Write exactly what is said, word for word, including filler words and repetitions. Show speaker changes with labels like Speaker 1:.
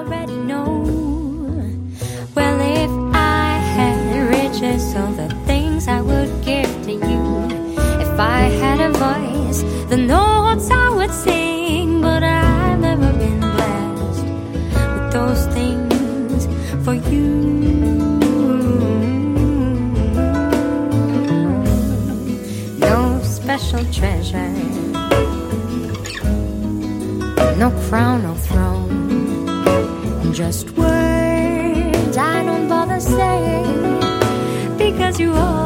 Speaker 1: already know. Well, if I had riches, all the things I would give to you. If I had a voice, the notes I would sing. But I've never been blessed with those things for you. No special treasure, no crown or throne, just words I don't bother saying, because you are